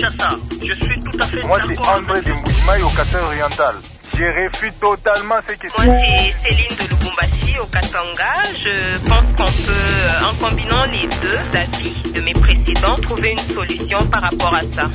Kinshasa. Je suis tout à fait Moi, d'accord. c'est André de Moujimaï au Katanga oriental. Je réfute totalement ce que Moi, c'est Céline de Lubumbashi au Katanga. Je pense qu'on peut, en combinant les deux avis de mes précédents, trouver une solution par rapport à ça.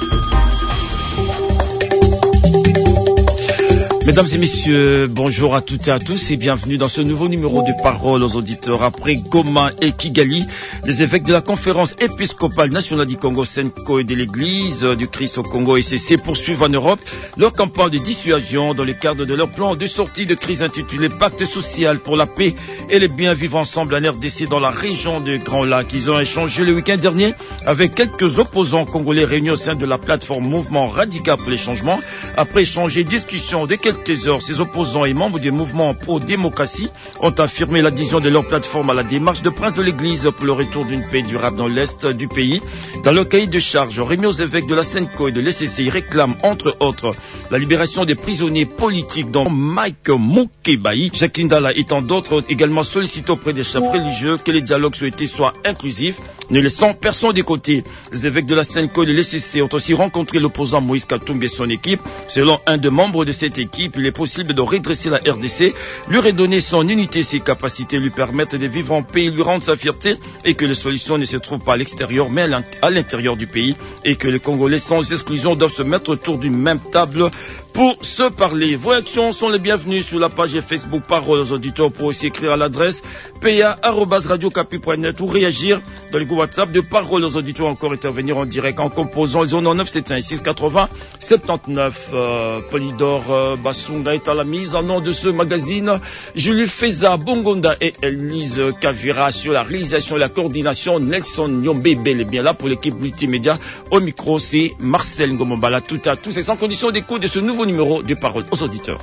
Mesdames et messieurs, bonjour à toutes et à tous et bienvenue dans ce nouveau numéro de Parole aux auditeurs. Après Goma et Kigali, les évêques de la conférence épiscopale nationale du Congo, Senko, et de l'église du Christ au Congo, ECC, poursuivent en Europe leur campagne de dissuasion dans le cadre de leur plan de sortie de crise intitulé Pacte social pour la paix et le bien vivre ensemble en RDC dans la région de Grand Lac. Ils ont échangé le week-end dernier avec quelques opposants congolais réunis au sein de la plateforme Mouvement Radical pour les changements. Après échanger et discussion de quelques heures, ces opposants et membres du mouvement pro-démocratie ont affirmé l'adhésion de leur plateforme à la démarche de prince de l'église pour le retour d'une paix durable dans l'est du pays. Dans leur cahier de charge remis aux évêques de la Senko et de l'ECC, ils réclament entre autres la libération des prisonniers politiques dont Mike Mukebai, Jacqueline Dala et tant d'autres, ont également sollicité auprès des chefs religieux que les dialogues souhaités soient inclusifs, ne laissant personne de côté. Les évêques de la Senko et de l'ECC ont aussi rencontré l'opposant Moïse Katumbi et son équipe. Selon un des membres de cette équipe, il est possible de redresser la RDC, lui redonner son unité, ses capacités, lui permettre de vivre en paix, lui rendre sa fierté et que les solutions ne se trouvent pas à l'extérieur mais à l'intérieur du pays et que les Congolais sans exclusion doivent se mettre autour d'une même table pour se parler. Vos réactions sont les bienvenues sur la page Facebook Parole aux auditeurs pour aussi écrire à l'adresse pa@radiocapi.net ou réagir dans le groupe WhatsApp de Parole aux auditeurs, encore intervenir en direct en composant le 09 756 80 79. Polydor Bassunga est à la mise en nom de ce magazine. Julie Feza Bongonda et Elise Kavira sur la réalisation et la coordination. Nelson Nyombebe est bien là pour l'équipe multimédia. Au micro, c'est Marcel Ngomombala. Tout à tous et sans condition d'écoute de ce nouveau numéro de Parole aux auditeurs.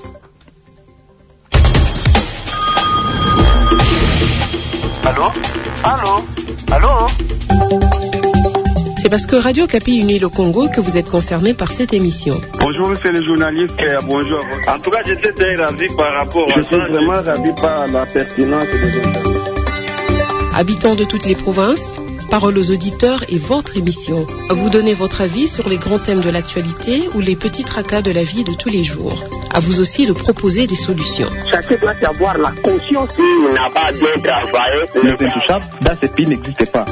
Allô? Allô? Allô? C'est parce que Radio Kapi unit le Congo que vous êtes concerné par cette émission. Bonjour monsieur le journaliste, bonjour. En tout cas, j'étais très ravi par rapport à ça. Je suis vraiment ravi par la pertinence des interviews. Habitants de toutes les provinces, Parole aux auditeurs est votre émission. Vous donnez votre avis sur les grands thèmes de l'actualité ou les petits tracas de la vie de tous les jours. À vous aussi de proposer des solutions. Chacun doit avoir la conscience qu'il n'a pas bien travaillé. Les intouchables, dans ce pays n'existent pas.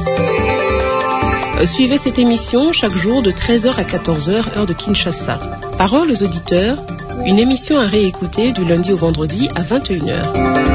Suivez cette émission chaque jour de 13h à 14h, heure de Kinshasa. Parole aux auditeurs, une émission à réécouter du lundi au vendredi à 21h.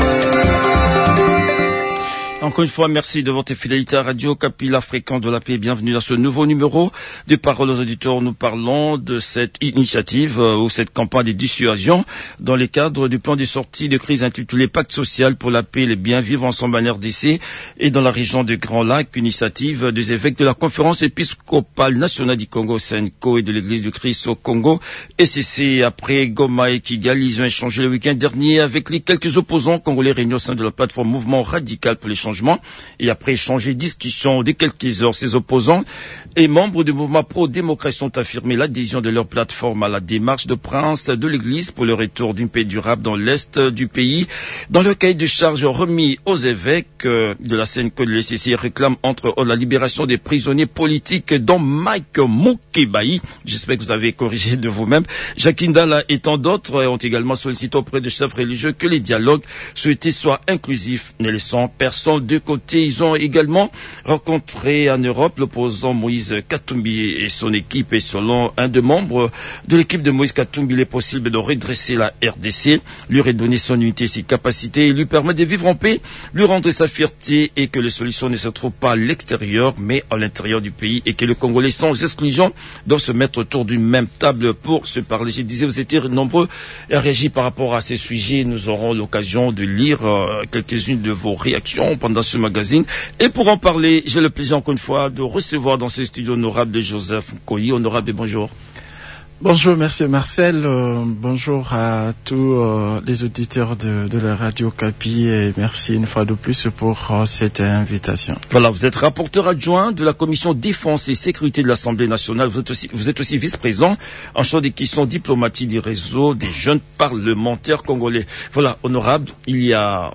Encore une fois, merci de votre fidélité à Radio Kapi, la fréquence de la paix. Bienvenue dans ce nouveau numéro de Parole aux auditeurs. Nous parlons de cette initiative ou cette campagne de dissuasion dans le cadre du plan de sortie de crise intitulé Pacte social pour la paix et le bien vivre ensemble en RDC et dans la région de Grand Lac, initiative des évêques de la conférence épiscopale nationale du Congo, Senko, et de l'église du Christ au Congo, ECC. Après Goma et Kigali, ils ont échangé le week-end dernier avec les quelques opposants congolais réunis au sein de la plateforme Mouvement Radical pour les changements. Et après échanger discussion de quelques heures, ces opposants et membres du mouvement pro-démocratie ont affirmé l'adhésion de leur plateforme à la démarche de prince de l'église pour le retour d'une paix durable dans l'est du pays. Dans leur cahier de charge remis aux évêques de la Senko de l'ECC, réclament entre autres la libération des prisonniers politiques dont Mike Mukebai. J'espère que vous avez corrigé de vous-même. Jacqueline Dala et tant d'autres ont également sollicité auprès des chefs religieux que les dialogues souhaités soient inclusifs, ne laissant personne de côté. Ils ont également rencontré en Europe l'opposant Moïse Katumbi et son équipe. Et selon un des membres de l'équipe de Moïse Katumbi, il est possible de redresser la RDC, lui redonner son unité, ses capacités et lui permettre de vivre en paix, lui rendre sa fierté et que les solutions ne se trouvent pas à l'extérieur mais à l'intérieur du pays et que les Congolais sans exclusion doivent se mettre autour d'une même table pour se parler. Je disais, vous étiez nombreux à réagir par rapport à ces sujets. Nous aurons l'occasion de lire quelques-unes de vos réactions pendant ce magazine. Et pour en parler, j'ai le plaisir encore une fois de recevoir dans ce studio honorable de Joseph Nkoyi. Honorable, bonjour. Bonjour, monsieur Marcel. Bonjour à tous les auditeurs de la Radio Kapi et merci une fois de plus pour cette invitation. Voilà, vous êtes rapporteur adjoint de la commission défense et sécurité de l'Assemblée nationale. Vous êtes aussi vice-président en charge des questions diplomatiques du réseau des jeunes parlementaires congolais. Voilà, honorable, il y a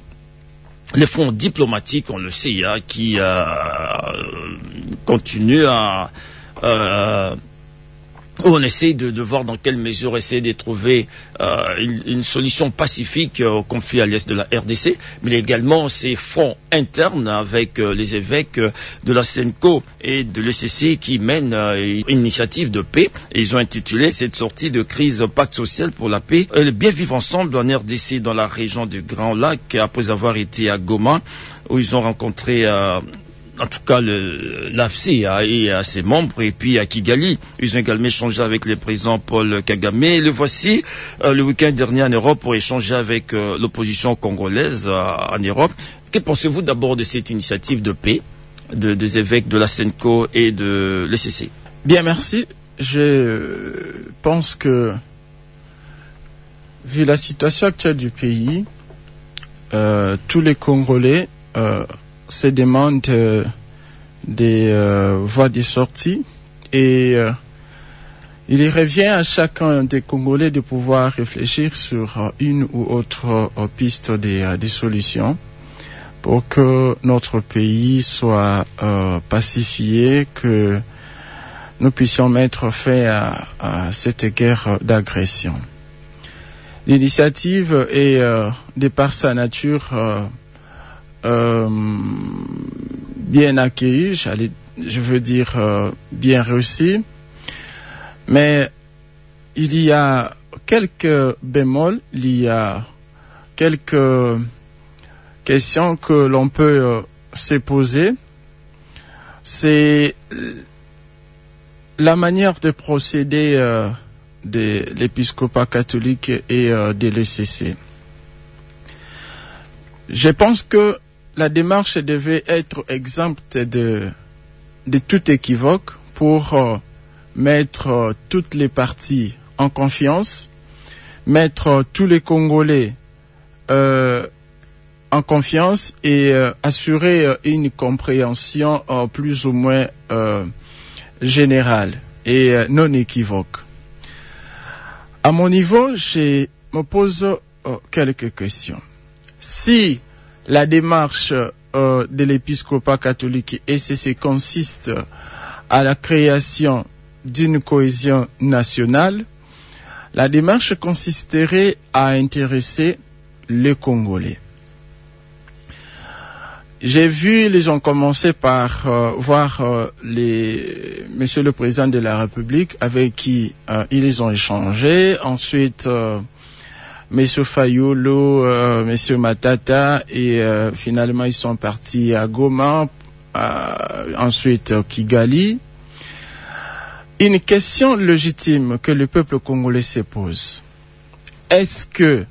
les fonds diplomatiques, on le sait, qui continuent à où on essaie de voir dans quelle mesure essayer de trouver une solution pacifique au conflit à l'est de la RDC, mais également ces fronts internes avec les évêques de la SENCO et de l'ECC qui mènent une initiative de paix. Et ils ont intitulé cette sortie de crise pacte social pour la paix et le bien vivre ensemble en RDC dans la région du Grand Lac, après avoir été à Goma, où ils ont rencontré en tout cas l'AFC et à ses membres, et puis à Kigali. Ils ont également échangé avec le président Paul Kagame. Et le voici le week-end dernier en Europe pour échanger avec l'opposition congolaise en Europe. Que pensez-vous d'abord de cette initiative de paix des évêques de la SENCO et de l'ECC? Bien, merci. Je pense que, vu la situation actuelle du pays, tous les Congolais se demandent des voies de sortie et il revient à chacun des Congolais de pouvoir réfléchir sur une ou autre piste des solutions pour que notre pays soit pacifié, que nous puissions mettre fin à cette guerre d'agression. L'initiative est, de par sa nature, bien accueilli, je veux dire bien réussi, mais il y a quelques bémols, il y a quelques questions que l'on peut se poser. C'est la manière de procéder de l'épiscopat catholique et de l'ECC. Je pense que la démarche devait être exempte de tout équivoque pour mettre toutes les parties en confiance, mettre tous les Congolais en confiance et assurer une compréhension plus ou moins générale et non équivoque. À mon niveau, je me pose quelques questions. Si la démarche de l'épiscopat catholique ECC consiste à la création d'une cohésion nationale, la démarche consisterait à intéresser les Congolais. J'ai vu, ils ont commencé par voir Monsieur le Président de la République avec qui ils ont échangé. Ensuite, Monsieur Fayulu, Monsieur Matata, et finalement ils sont partis à Goma, ensuite Kigali. Une question légitime que le peuple congolais se pose. Est-ce que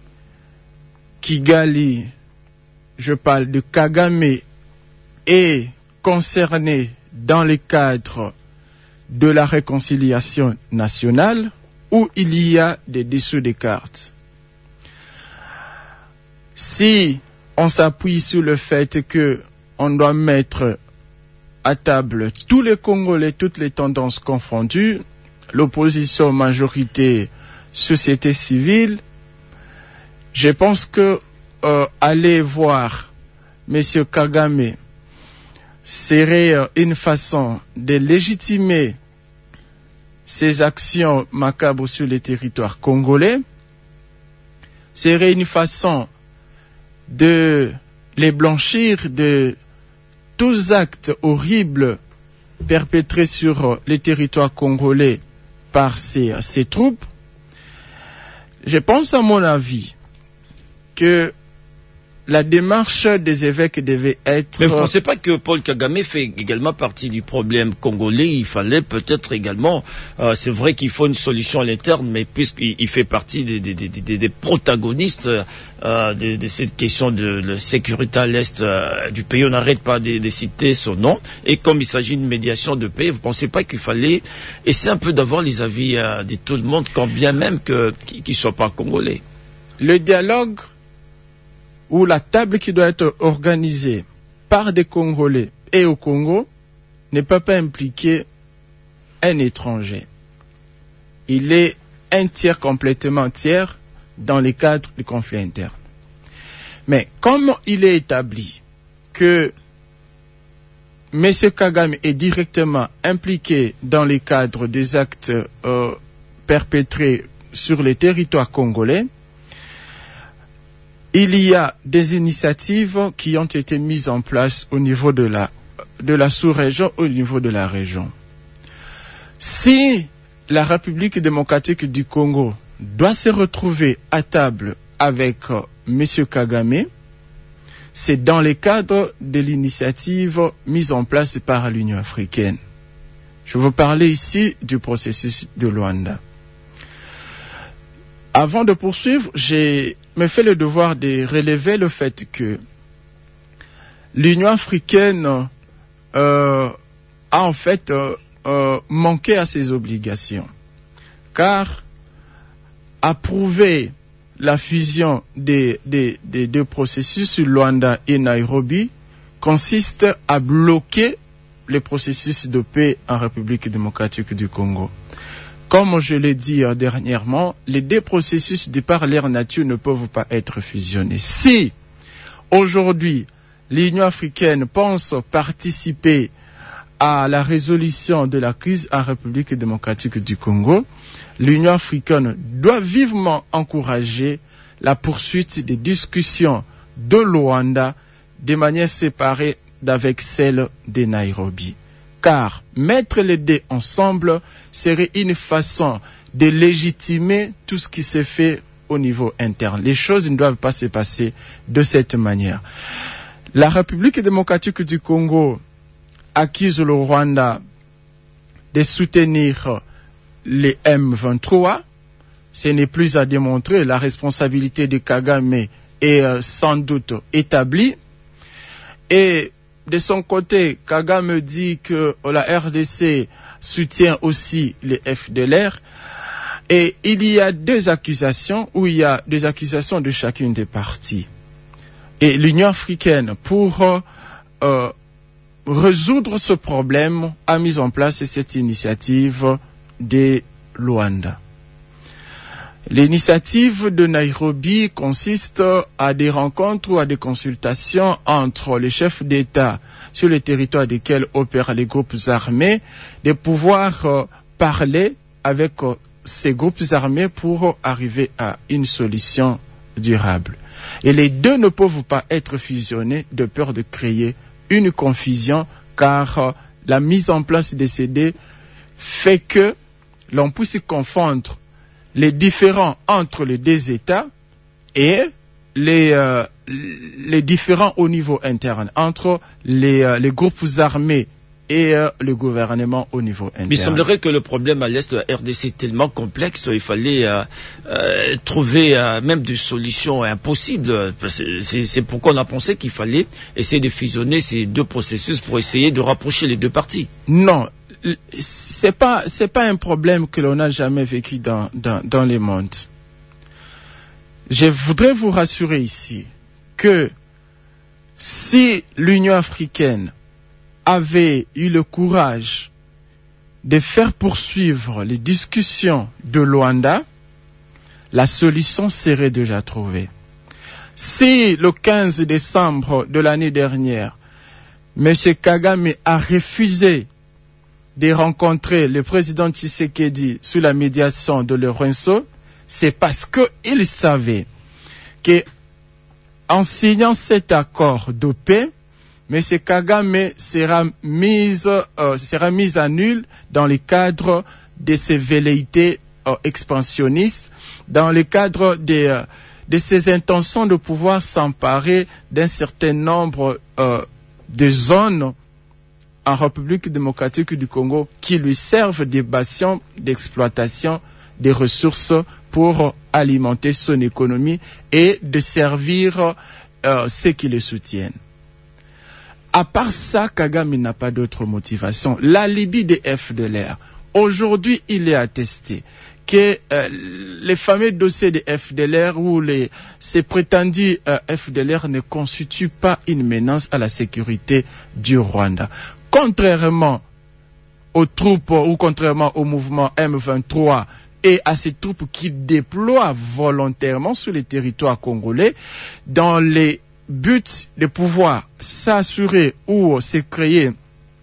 Kigali, je parle de Kagame, est concerné dans le cadre de la réconciliation nationale ou il y a des dessous des cartes? Si on s'appuie sur le fait que on doit mettre à table tous les Congolais, toutes les tendances confondues, l'opposition, majorité, société civile, je pense que aller voir M. Kagame serait une façon de légitimer ses actions macabres sur les territoires congolais, serait une façon de les blanchir de tous actes horribles perpétrés sur les territoires congolais par ces troupes. Je pense, à mon avis, que la démarche des évêques devait être... Mais vous ne pensez pas que Paul Kagame fait également partie du problème congolais? Il fallait peut-être également... c'est vrai qu'il faut une solution à l'interne, mais puisqu'il fait partie des protagonistes de cette question de sécurité à l'est du pays, on n'arrête pas de citer son nom. Et comme il s'agit d'une médiation de paix, vous ne pensez pas qu'il fallait essayer un peu d'avoir les avis de tout le monde, quand bien même qu'il ne soit pas congolais? Le dialogue ou la table qui doit être organisée par des Congolais et au Congo ne peut pas impliquer un étranger. Il est un tiers, complètement tiers, dans le cadre du conflit interne. Mais comme il est établi que M. Kagame est directement impliqué dans le cadre des actes perpétrés sur les territoires congolais, il y a des initiatives qui ont été mises en place au niveau de la sous-région, au niveau de la région. Si la République démocratique du Congo doit se retrouver à table avec M. Kagame, c'est dans le cadre de l'initiative mise en place par l'Union africaine. Je veux parler ici du processus de Luanda. Avant de poursuivre, j'ai me fait le devoir de relever le fait que l'Union africaine a en fait manqué à ses obligations, car approuver la fusion des deux processus, Luanda et Nairobi, consiste à bloquer le processus de paix en République démocratique du Congo. Comme je l'ai dit dernièrement, les deux processus de par leur nature ne peuvent pas être fusionnés. Si aujourd'hui l'Union africaine pense participer à la résolution de la crise en République démocratique du Congo, l'Union africaine doit vivement encourager la poursuite des discussions de Luanda de manière séparée d'avec celle de Nairobi. Car mettre les deux ensemble serait une façon de légitimer tout ce qui se fait au niveau interne. Les choses ne doivent pas se passer de cette manière. La République démocratique du Congo accuse le Rwanda de soutenir les M23. Ce n'est plus à démontrer. La responsabilité de Kagame est sans doute établie. Et de son côté, Kagame dit que la RDC soutient aussi les FDLR. Et il y a deux accusations, où il y a des accusations de chacune des parties. Et l'Union africaine, pour résoudre ce problème, a mis en place cette initiative de Luanda. L'initiative de Nairobi consiste à des rencontres ou à des consultations entre les chefs d'État sur le territoire desquels opèrent les groupes armés, de pouvoir parler avec ces groupes armés pour arriver à une solution durable. Et les deux ne peuvent pas être fusionnés de peur de créer une confusion, car la mise en place de ces deux fait que l'on puisse confondre les différends entre les deux États et les différends au niveau interne entre les groupes armés et le gouvernement au niveau interne. Mais il semblerait que le problème à l'Est de la RDC est tellement complexe, il fallait trouver même des solutions impossibles. C'est pourquoi on a pensé qu'il fallait essayer de fusionner ces deux processus pour essayer de rapprocher les deux parties. Non, c'est pas un problème que l'on n'a jamais vécu dans le monde. Je voudrais vous rassurer ici que si l'Union africaine avait eu le courage de faire poursuivre les discussions de Luanda, la solution serait déjà trouvée. Si le 15 décembre de l'année dernière, M. Kagame a refusé de rencontrer le président Tshisekedi sous la médiation de Lorenzo, c'est parce qu'il savait qu'en signant cet accord de paix, M. Kagame sera mis à nul dans le cadre de ses velléités expansionnistes, dans le cadre de ses intentions de pouvoir s'emparer d'un certain nombre de zones en République démocratique du Congo qui lui servent de bastions d'exploitation des ressources pour alimenter son économie et de servir ceux qui le soutiennent. À part ça, Kagame n'a pas d'autre motivation. La Libye des FDLR, aujourd'hui, il est attesté que les fameux dossiers des FDLR ou ces prétendus FDLR ne constituent pas une menace à la sécurité du Rwanda. Contrairement aux troupes ou contrairement au mouvement M23 et à ces troupes qui déploient volontairement sur les territoires congolais dans les but de pouvoir s'assurer ou se créer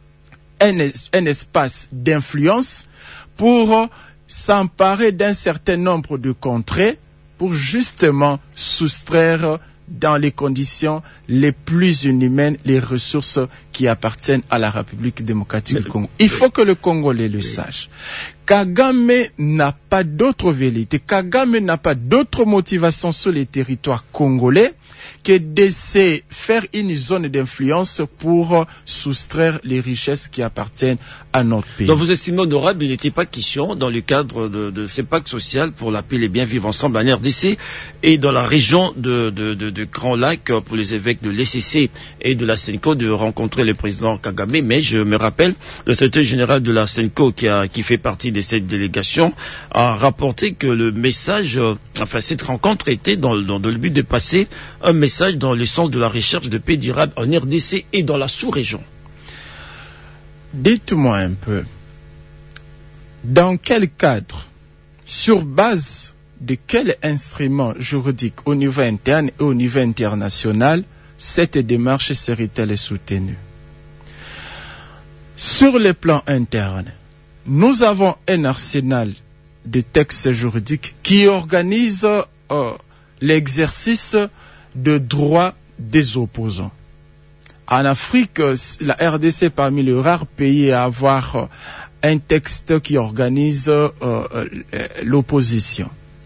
un espace d'influence pour s'emparer d'un certain nombre de contrées pour justement soustraire dans les conditions les plus inhumaines les ressources qui appartiennent à la République démocratique du Congo. Il faut que le Congolais le sache. Kagame n'a pas d'autre vérité, Kagame n'a pas d'autre motivation sur les territoires congolais que de se faire une zone d'influence pour soustraire les richesses qui appartiennent à notre pays. Donc vous estimez honorable, il n'était pas question dans le cadre de ces pactes sociaux pour la paix et les bien vivre ensemble en RDC et dans la région de Grand Lac pour les évêques de l'ECC et de la SENCO de rencontrer le président Kagame, mais je me rappelle, le secrétaire général de la SENCO qui fait partie de cette délégation a rapporté que le message, cette rencontre était dans le but de passer un message dans le sens de la recherche de paix durable en RDC et dans la sous-région. Dites-moi un peu, dans quel cadre, sur base de quel instrument juridique au niveau interne et au niveau international, cette démarche serait-elle soutenue? Sur le plan interne, nous avons un arsenal de textes juridiques qui organise l'exercice de droits des opposants. En Afrique, la RDC est parmi les rares pays à avoir un texte qui organise l'opposition.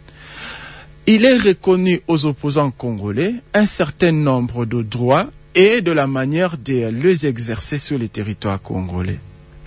Il est reconnu aux opposants congolais un certain nombre de droits et de la manière de les exercer sur les territoires congolais.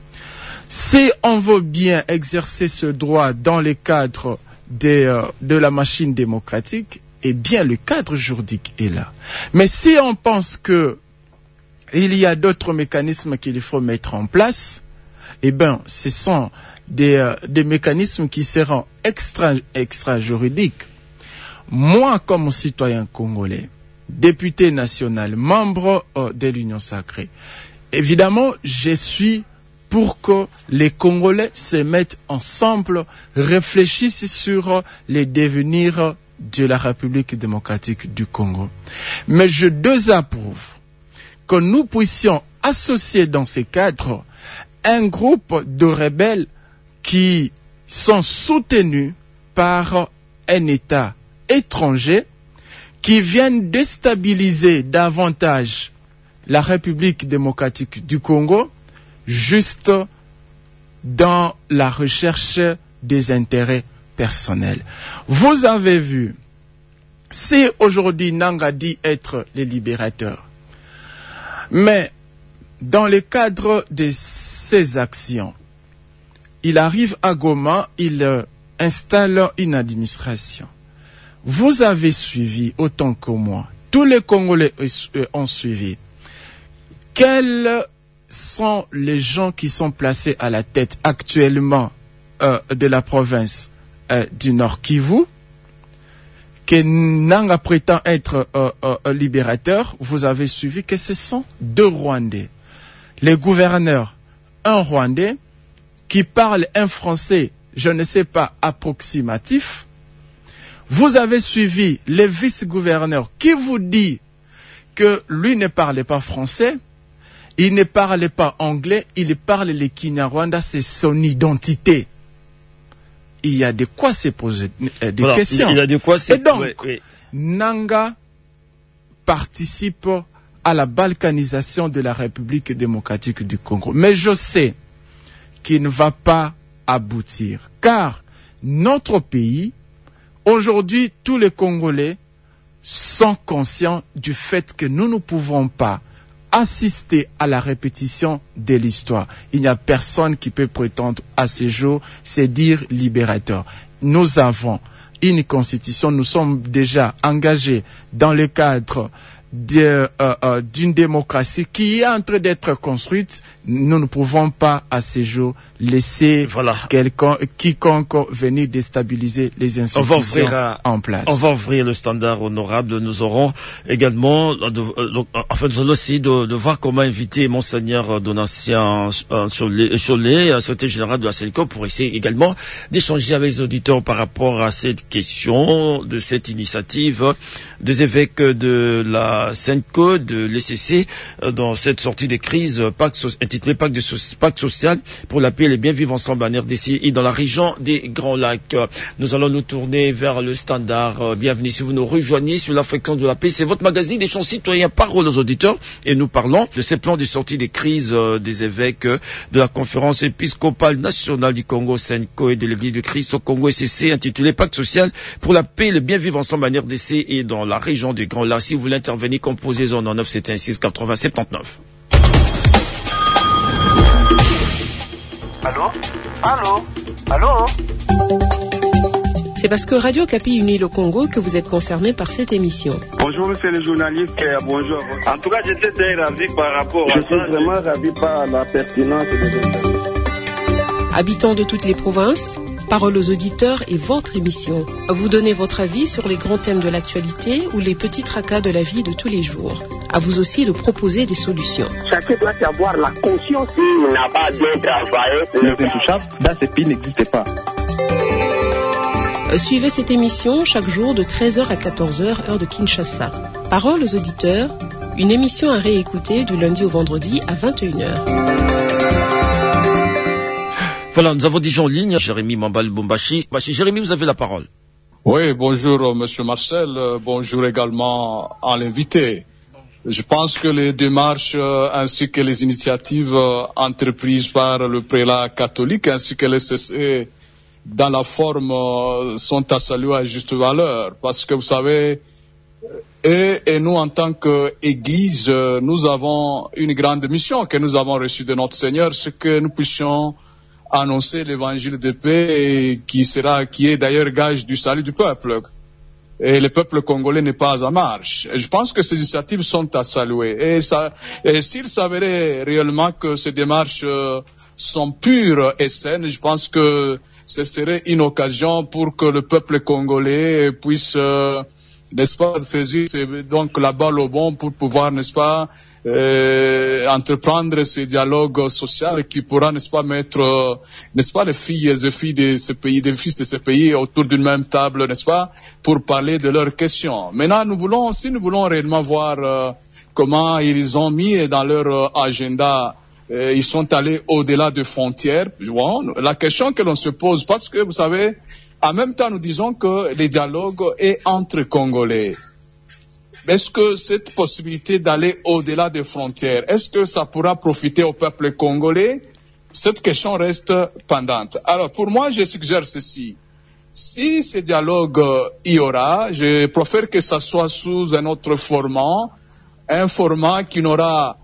Si on veut bien exercer ce droit dans le cadre de la machine démocratique, eh bien le cadre juridique est là. Mais si on pense que il y a d'autres mécanismes qu'il faut mettre en place, eh bien ce sont des mécanismes qui seront extra-juridiques. Moi, comme citoyen congolais, député national, membre de l'Union sacrée, évidemment, je suis pour que les Congolais se mettent ensemble, réfléchissent sur les devenirs de la République démocratique du Congo. Mais je désapprouve que nous puissions associer dans ces cadres un groupe de rebelles qui sont soutenus par un État étranger qui viennent déstabiliser davantage la République démocratique du Congo juste dans la recherche des intérêts personnels. Vous avez vu, si aujourd'hui Nanga dit être le libérateur, mais dans le cadre de ses actions, il arrive à Goma, il installe une administration. Vous avez suivi autant que moi, tous les Congolais ont suivi. Quels sont les gens qui sont placés à la tête actuellement de la province du Nord Kivu, que Nanga prétend être libérateur? Vous avez suivi que ce sont deux Rwandais. Les gouverneurs, un Rwandais qui parle un français, je ne sais pas, approximatif. Vous avez suivi le vice-gouverneur qui vous dit que lui ne parlait pas français, il ne parlait pas anglais, il parle le Kinyarwanda, c'est son identité. Il y a de quoi se poser des questions. Il y a de quoi se... Et donc, oui. Nanga participe à la balkanisation de la République démocratique du Congo. Mais je sais qu'il ne va pas aboutir, car notre pays, aujourd'hui, tous les Congolais sont conscients du fait que nous ne pouvons pas assister à la répétition de l'histoire. Il n'y a personne qui peut prétendre à ce jour se dire libérateur. Nous avons une constitution, nous sommes déjà engagés dans le cadre d'une démocratie qui est en train d'être construite. Nous ne pouvons pas à ce jour laisser quiconque venir déstabiliser les institutions en place. On va ouvrir le standard honorable. Nous aurons également, nous allons essayer de voir comment inviter Monseigneur Donatien Cholet, secrétaire général de la SENCO, pour essayer également d'échanger avec les auditeurs par rapport à cette question de cette initiative des évêques de la la Senco de l'ECC dans cette sortie des crises intitulée Pacte social pour la paix et le bien vivre ensemble en RDC et dans la région des Grands Lacs. Nous allons nous tourner vers le Standard. Bienvenue si vous nous rejoignez sur la fréquence de la paix. C'est votre magazine des champs citoyens, parole aux auditeurs, et nous parlons de ces plans de sortie des crises des évêques de la conférence épiscopale nationale du Congo Senco et de l'église du Christ au Congo ECC intitulé Pacte social pour la paix et le bien vivre ensemble en RDC et dans la région des Grands Lacs. Si vous voulez intervenir, composez 09 716 80 79. Allô? C'est parce que Radio Kapi unit le Congo que vous êtes concerné par cette émission. Bonjour monsieur le journaliste, bonjour. En tout cas, j'étais très ravi par rapport à ça. Je suis vraiment ravi par la pertinence des interventions. Habitants de toutes les provinces, parole aux auditeurs et votre émission. Vous donnez votre avis sur les grands thèmes de l'actualité ou les petits tracas de la vie de tous les jours. À vous aussi de proposer des solutions. Chacun doit avoir la conscience qu'il n'a pas bien travaillé. L'intouchable dans ce pays n'existe pas. Suivez cette émission chaque jour de 13h à 14h, heure de Kinshasa. Parole aux auditeurs, une émission à réécouter du lundi au vendredi à 21h. Voilà, nous avons déjà en ligne Jérémy Mambal-Bombashi. Jérémy, vous avez la parole. Oui, bonjour monsieur Marcel, bonjour également à l'invité. Je pense que les démarches ainsi que les initiatives entreprises par le prélat catholique ainsi que le CC dans la forme sont à saluer à juste valeur. Parce que vous savez, et nous en tant qu'Église, nous avons une grande mission que nous avons reçue de notre Seigneur, c'est que nous puissions annoncer l'évangile de paix qui est d'ailleurs gage du salut du peuple. Et le peuple congolais n'est pas en marche. Et je pense que ces initiatives sont à saluer. Et s'il s'avérait réellement que ces démarches sont pures et saines, je pense que ce serait une occasion pour que le peuple congolais puisse, n'est-ce pas, saisir donc la balle au bon pour pouvoir, n'est-ce pas, entreprendre ce dialogue social qui pourra, n'est-ce pas, mettre, n'est-ce pas, les filles de ce pays, les fils de ce pays autour d'une même table, n'est-ce pas, pour parler de leurs questions. Maintenant, si nous voulons réellement voir comment ils ont mis dans leur agenda, ils sont allés au-delà des frontières. Bon, la question que l'on se pose, parce que vous savez, en même temps, nous disons que le dialogue est entre Congolais. Est-ce que cette possibilité d'aller au-delà des frontières, est-ce que ça pourra profiter au peuple congolais? Cette question reste pendante. Alors, pour moi, je suggère ceci. Si ce dialogue y aura, je préfère que ça soit sous un autre format, un format qui n'aura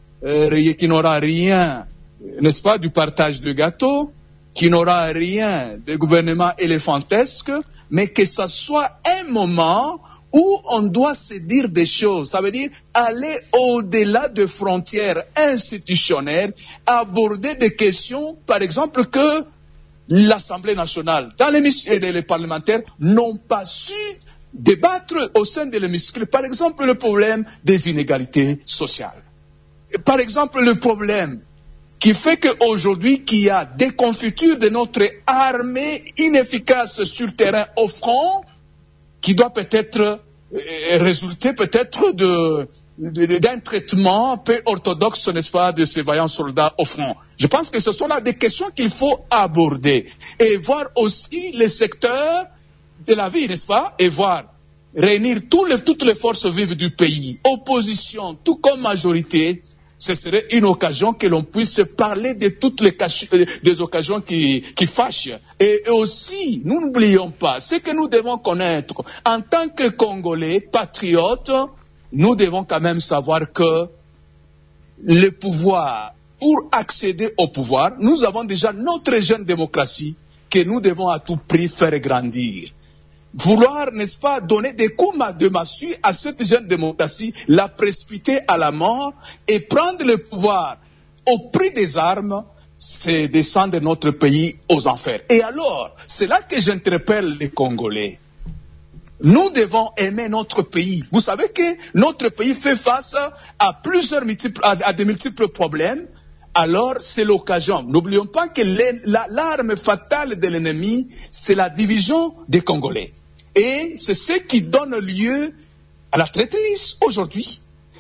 rien, n'est-ce pas, du partage de gâteaux, qui n'aura rien de gouvernement éléphantesque, mais que ça soit un moment où on doit se dire des choses. Ça veut dire aller au-delà des frontières institutionnelles, aborder des questions, par exemple, que l'Assemblée nationale, dans les parlementaires, n'ont pas su débattre au sein de l'hémicycle. Par exemple, le problème des inégalités sociales. Par exemple, le problème qui fait qu'aujourd'hui, qu'il y a des confitures de notre armée inefficace sur le terrain au front, qui doit peut-être résulter peut-être d'un traitement peu orthodoxe, n'est-ce pas, de ces vaillants soldats au front. Je pense que ce sont là des questions qu'il faut aborder et voir aussi les secteurs de la vie, n'est-ce pas, et voir réunir toutes les forces vives du pays, opposition, tout comme majorité. Ce serait une occasion que l'on puisse parler de toutes des occasions qui fâchent. Et aussi, nous n'oublions pas, ce que nous devons connaître en tant que Congolais, patriotes, nous devons quand même savoir que le pouvoir, pour accéder au pouvoir, nous avons déjà notre jeune démocratie que nous devons à tout prix faire grandir. Vouloir, n'est-ce pas, donner des coups de massue à cette jeune démocratie, la précipiter à la mort et prendre le pouvoir au prix des armes, c'est descendre notre pays aux enfers. Et alors, c'est là que j'interpelle les Congolais. Nous devons aimer notre pays. Vous savez que notre pays fait face à de multiples problèmes. Alors, c'est l'occasion. N'oublions pas que l'arme fatale de l'ennemi, c'est la division des Congolais. Et c'est ce qui donne lieu à la traîtrise aujourd'hui.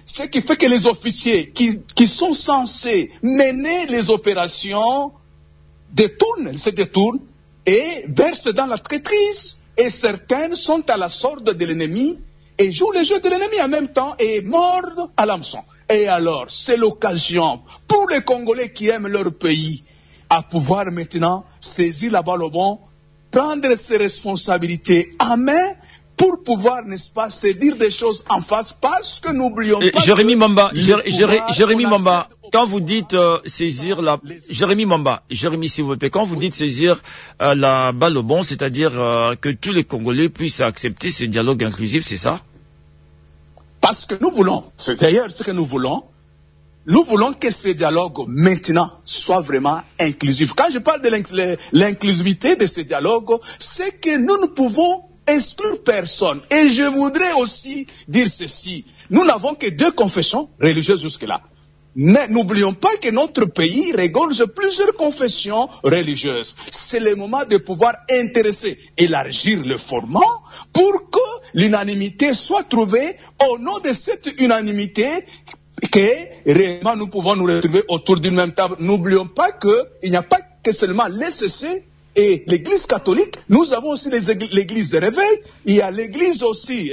ce qui fait que les officiers qui sont censés mener les opérations se détournent et versent dans la traîtrise. Et certaines sont à la sorte de l'ennemi et jouent le jeu de l'ennemi en même temps et mordent à l'hameçon. Et alors, c'est l'occasion pour les Congolais qui aiment leur pays à pouvoir maintenant saisir la balle au bon, prendre ses responsabilités en main pour pouvoir, n'est-ce pas, se dire des choses en face, parce que n'oublions pas... Jérémy Mamba, quand vous dites saisir la... Jérémy Mamba, s'il vous plaît, quand vous dites saisir la balle au bon, c'est-à-dire que tous les Congolais puissent accepter ce dialogue inclusif, c'est ça? Parce que nous voulons, c'est d'ailleurs ce que nous voulons que ce dialogue maintenant soit vraiment inclusif. Quand je parle de l'inclusivité de ce dialogue, c'est que nous ne pouvons exclure personne. Et je voudrais aussi dire ceci. Nous n'avons que 2 confessions religieuses jusque-là. Mais n'oublions pas que notre pays regorge plusieurs confessions religieuses. C'est le moment de pouvoir élargir le format pour que l'unanimité soit trouvée. Au nom de cette unanimité, que réellement nous pouvons nous retrouver autour d'une même table. N'oublions pas qu'il n'y a pas que seulement l'ECC et l'Église catholique. Nous avons aussi l'Église de réveil. Il y a l'Église aussi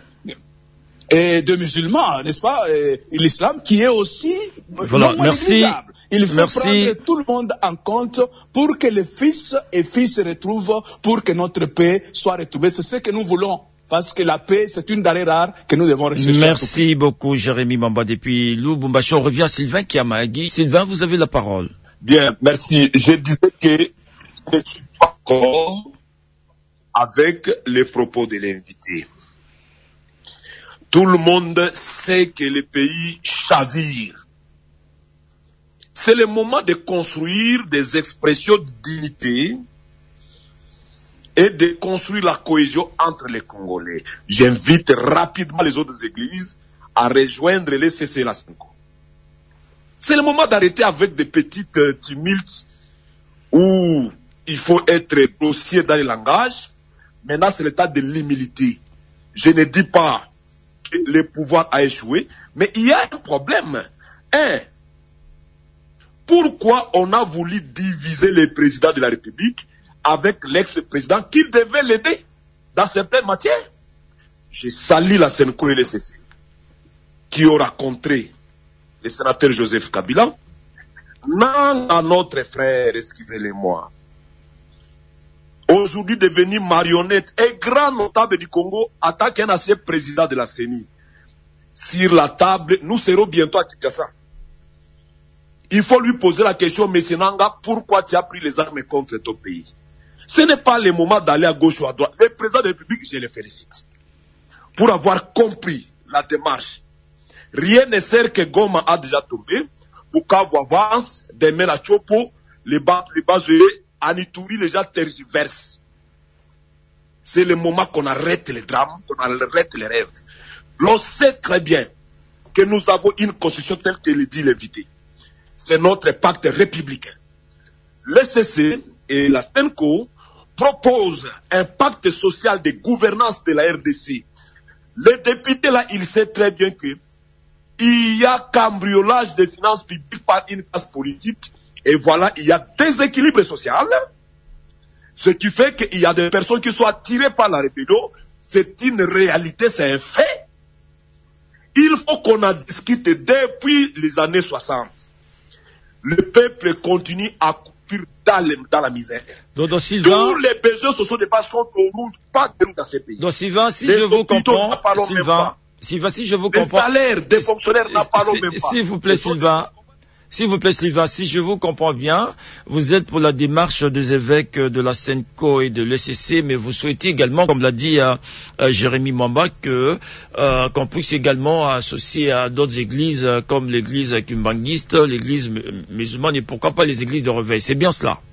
de musulmans, n'est-ce pas, l'islam qui est aussi voilà, merci. Il faut prendre tout le monde en compte pour que les fils et filles se retrouvent, pour que notre paix soit retrouvée. C'est ce que nous voulons. Parce que la paix, c'est une denrée rare que nous devons rechercher. Merci beaucoup, Jérémy Mamba. Depuis Lubumbashi, on revient à Sylvain Kiamagi. Sylvain, vous avez la parole. Bien, merci. Je disais que je ne suis pas d'accord avec les propos de l'invité. Tout le monde sait que le pays chavire. C'est le moment de construire des expressions d'unité et de construire la cohésion entre les Congolais. J'invite rapidement les autres églises à rejoindre les CC et la SENCO. C'est le moment d'arrêter avec des petites tumultes où il faut être grossier dans le langage. Maintenant, c'est le temps de l'humilité. Je ne dis pas que le pouvoir a échoué, mais il y a un problème. Pourquoi on a voulu diviser le président de la République avec l'ex-président qui devait l'aider dans certaines matières? Je salue la SENCO et le CC qui ont rencontré le sénateur Joseph Kabila. Non à notre frère, excusez-le-moi, aujourd'hui devenu marionnette et grand notable du Congo, attaque un ancien président de la CENI. Sur la table, nous serons bientôt à Kinshasa. Il faut lui poser la question, M. Nanga, pourquoi tu as pris les armes contre ton pays? Ce n'est pas le moment d'aller à gauche ou à droite. Le président de la République, je le félicite pour avoir compris la démarche. Rien ne sert que Goma a déjà tombé. Bukavu avance, demain la Chopo, les bas Anitouri, les gens tergiversent. C'est le moment qu'on arrête les drames, qu'on arrête les rêves. L'on sait très bien que nous avons une constitution telle que le dit l'invité. C'est notre pacte républicain. Le CC et la SENCO proposent un pacte social de gouvernance de la RDC. Les députés là, ils savent très bien que il y a cambriolage des finances publiques par une classe politique. Et voilà, il y a déséquilibre social. Ce qui fait qu'il y a des personnes qui sont attirées par la rébellion. C'est une réalité, c'est un fait. Il faut qu'on en discute depuis les années 60. Le peuple continue à couper dans la misère. Donc, tous les besoins sociaux de base sont au rouge, pas de nous dans ces pays. Donc, Sylvain, si je vous comprends, Sylvain, si je vous comprends. Les salaires des fonctionnaires n'en parlons même pas. S'il vous plaît, Sylvain, si je vous comprends bien, vous êtes pour la démarche des évêques de la SENCO et de l'ECC, mais vous souhaitez également, comme l'a dit Jérémy Mamba, qu'on puisse également associer à d'autres églises comme l'église kimbanguiste, l'église musulmane et pourquoi pas les églises de réveil. C'est bien cela?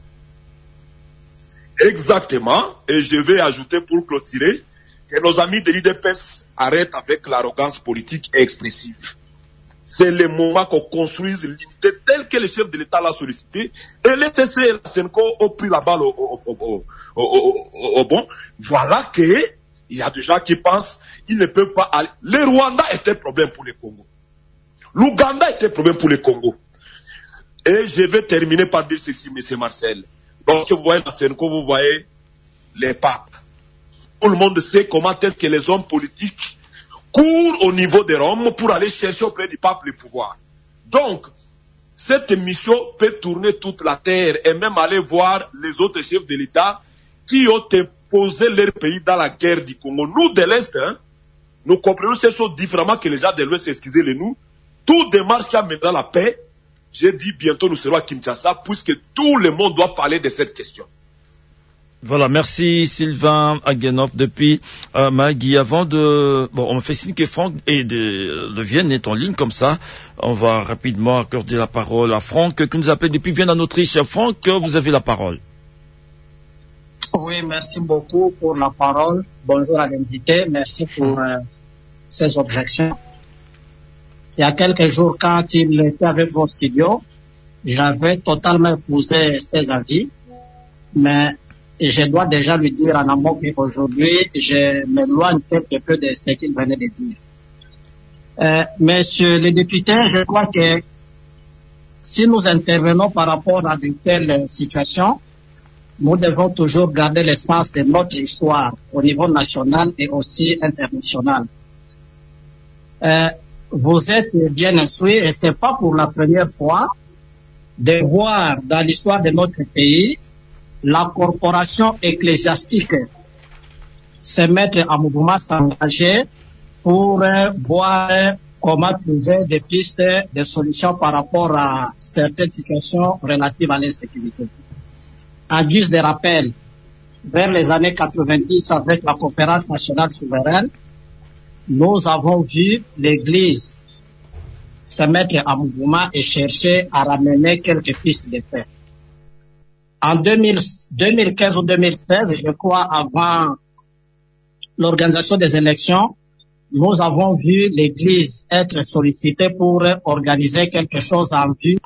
Exactement. Et je vais ajouter pour clôturer que nos amis de l'IDPS arrêtent avec l'arrogance politique et expressive. C'est le moment qu'on construise l'unité telle que le chef de l'État l'a sollicité. Et les CC et la SENCO ont pris la balle au bon. Voilà qu'il y a des gens qui pensent ils ne peuvent pas aller. Le Rwanda est un problème pour le Congo. L'Ouganda est un problème pour le Congo. Et je vais terminer par dire ceci, M. Marcel. Donc, vous voyez la Senko, vous voyez les papes. Tout le monde sait comment est-ce que les hommes politiques courent au niveau de Rome pour aller chercher auprès du pape le pouvoir. Donc, cette mission peut tourner toute la terre et même aller voir les autres chefs de l'État qui ont imposé leur pays dans la guerre du Congo. Nous, de l'Est, nous comprenons ces choses différemment que les gens de l'Ouest, excusez-les nous. Toute démarche qui amènera la paix, j'ai dit bientôt nous serons à Kinshasa, puisque tout le monde doit parler de cette question. Voilà, merci Sylvain Agenov depuis Magui. Avant de... Bon, on me fait signe que Franck de Vienne est en ligne comme ça. On va rapidement accorder la parole à Franck qui nous appelle depuis Vienne en Autriche. Franck, vous avez la parole. Oui, merci beaucoup pour la parole. Bonjour à l'invité. Merci pour ces objections. Il y a quelques jours, quand il était avec vos studios, j'avais totalement épousé ses avis, mais je dois déjà lui dire en amont qu'aujourd'hui, je m'éloigne quelque peu de ce qu'il venait de dire. Monsieur le député, je crois que si nous intervenons par rapport à de telles situations, nous devons toujours garder le sens de notre histoire au niveau national et aussi international. Vous êtes bien instruit et c'est pas pour la première fois de voir dans l'histoire de notre pays la corporation ecclésiastique se mettre en mouvement, s'engager pour voir comment trouver des pistes de solutions par rapport à certaines situations relatives à l'insécurité. En guise de rappel, vers les années 90, avec la conférence nationale souveraine, nous avons vu l'Église se mettre en mouvement et chercher à ramener quelques pistes de paix. En 2015 ou 2016, je crois, avant l'organisation des élections, nous avons vu l'Église être sollicitée pour organiser quelque chose en vue.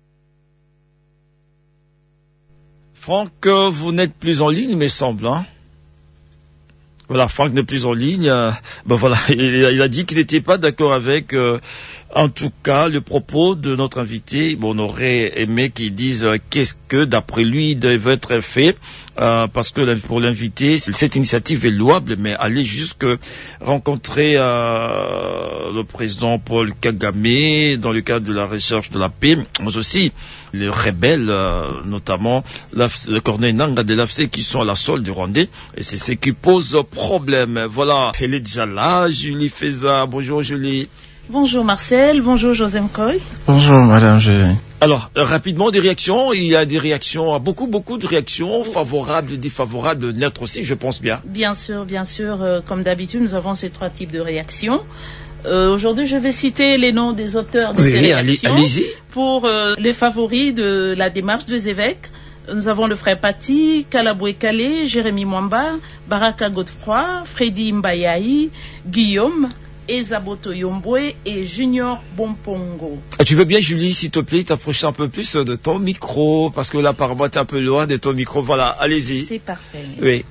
Franck, vous n'êtes plus en ligne, il me semble, hein? Voilà, Franck n'est plus en ligne. Ben voilà, il a dit qu'il n'était pas d'accord avec, en tout cas, le propos de notre invité. Bon, on aurait aimé qu'il dise qu'est-ce que, d'après lui, devait être fait, parce que pour l'invité, cette initiative est louable, mais aller jusque rencontrer le président Paul Kagame dans le cadre de la recherche de la paix, mais aussi les rebelles, notamment le colonel Nanga de l'AFC qui sont à la solde du Rwandais, et c'est ce qui pose problème. Voilà, elle est déjà là, Julie Feza. Bonjour Julie. Bonjour Marcel, bonjour José Mkoy. Bonjour Madame Julie. Alors, rapidement, des réactions. Il y a des réactions, beaucoup de réactions, favorables, défavorables, neutres aussi, je pense bien. Bien sûr, comme d'habitude, nous avons ces trois types de réactions. Aujourd'hui, je vais citer les noms des auteurs de ces réactions. Allez-y. Pour les favoris de la démarche des évêques. Nous avons le frère Pati, Kalaboué Kalé, Jérémy Mwamba, Baraka Godefroy, Freddy Mbayaï, Guillaume, Ezaboto Yombwe et Junior Bompongo. Tu veux bien, Julie, s'il te plaît, t'approcher un peu plus de ton micro, parce que là, apparemment, t'es un peu loin de ton micro. Voilà, allez-y. C'est parfait. Oui.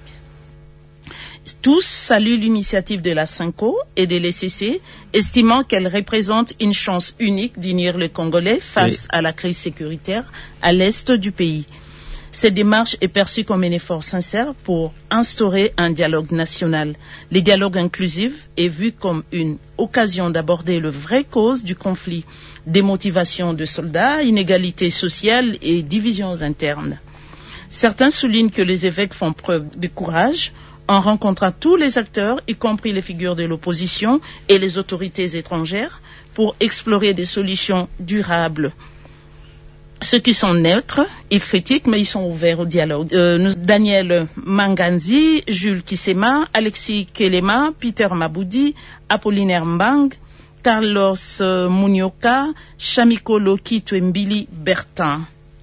Tous saluent l'initiative de la Senko et de l'ECC, estimant qu'elle représente une chance unique d'unir les Congolais face à la crise sécuritaire à l'est du pays. Cette démarche est perçue comme un effort sincère pour instaurer un dialogue national. Le dialogue inclusif est vu comme une occasion d'aborder le vrai cause du conflit, démotivation de soldats, inégalités sociales et divisions internes. Certains soulignent que les évêques font preuve de courage en rencontrant tous les acteurs, y compris les figures de l'opposition et les autorités étrangères, pour explorer des solutions durables. Ceux qui sont neutres, ils critiquent, mais ils sont ouverts au dialogue. Daniel Manganzi, Jules Kisema, Alexis Kelema, Peter Maboudi, Apollinaire Mbang, Carlos Munyoka, Shamiko Loki Twembili Bertin.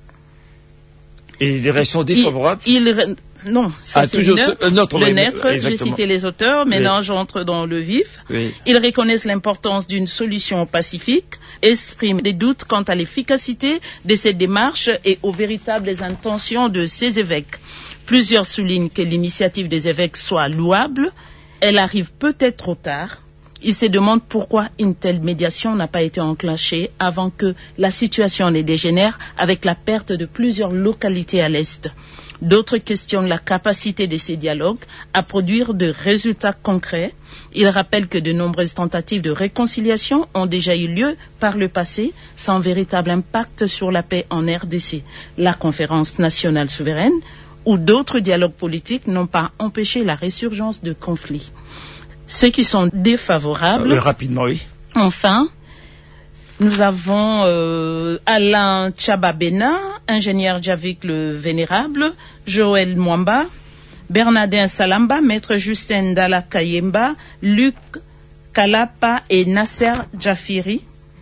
Et des réactions défavorables? Non, ça c'est neutre. Le neutre, j'ai cité les auteurs, maintenant j'entre dans le vif. Oui. Ils reconnaissent l'importance d'une solution pacifique, expriment des doutes quant à l'efficacité de cette démarche et aux véritables intentions de ces évêques. Plusieurs soulignent que l'initiative des évêques soit louable Elle arrive peut-être trop tard. Il se demande pourquoi une telle médiation n'a pas été enclenchée avant que la situation ne dégénère avec la perte de plusieurs localités à l'Est. D'autres questionnent la capacité de ces dialogues à produire de résultats concrets. Il rappelle que de nombreuses tentatives de réconciliation ont déjà eu lieu par le passé sans véritable impact sur la paix en RDC. La conférence nationale souveraine ou d'autres dialogues politiques n'ont pas empêché la résurgence de conflits. Ceux qui sont défavorables... rapidement, oui. Enfin, nous avons Alain Tchababena, ingénieur Javik le Vénérable, Joël Mwamba, Bernardin Salamba, Maître Justin Dalla Kayemba, Luc Kalapa et Nasser Jafiri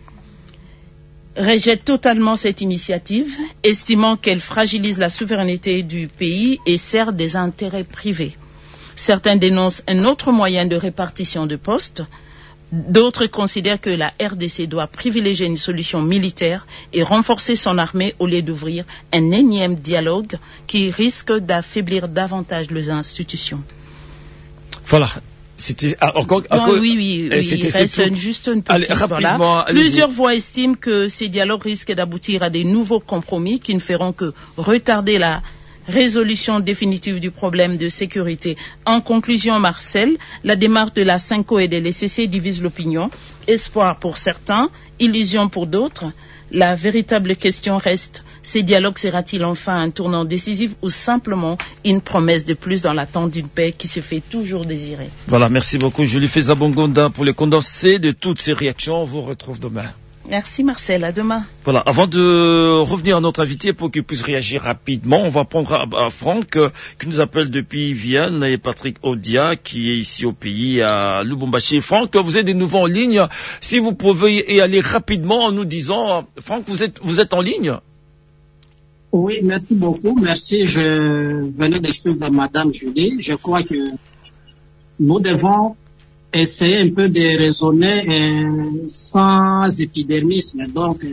rejettent totalement cette initiative, estimant qu'elle fragilise la souveraineté du pays et sert des intérêts privés. Certains dénoncent un autre moyen de répartition de postes. D'autres considèrent que la RDC doit privilégier une solution militaire et renforcer son armée au lieu d'ouvrir un énième dialogue qui risque d'affaiblir davantage les institutions. Voilà. C'était encore. Oui. Il reste juste une petite. Voilà. Plusieurs voix estiment que ces dialogues risquent d'aboutir à des nouveaux compromis qui ne feront que retarder la résolution définitive du problème de sécurité. En conclusion, Marcel, la démarche de la CENCO et de l'ECC divise l'opinion. Espoir pour certains, illusion pour d'autres. La véritable question reste, ces dialogues sera-t-il enfin un tournant décisif ou simplement une promesse de plus dans l'attente d'une paix qui se fait toujours désirer? Voilà, merci beaucoup Julie Fezabongonda pour les condensés de toutes ces réactions. On vous retrouve demain. Merci Marcel, à demain. Voilà, avant de revenir à notre invité pour qu'il puisse réagir rapidement, on va prendre à Franck qui nous appelle depuis Vienne et Patrick Odia qui est ici au pays à Lubumbashi. Franck, vous êtes de nouveau en ligne. Si vous pouvez y aller rapidement en nous disant, Franck, vous êtes en ligne? Oui, merci beaucoup. Merci. Je venais de suivre Madame Julie. Je crois que nous devons essayer un peu de raisonner sans épidermisme. Donc,